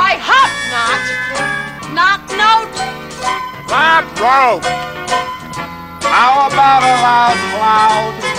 I hop not. Knock note. That rope. How about a loud cloud?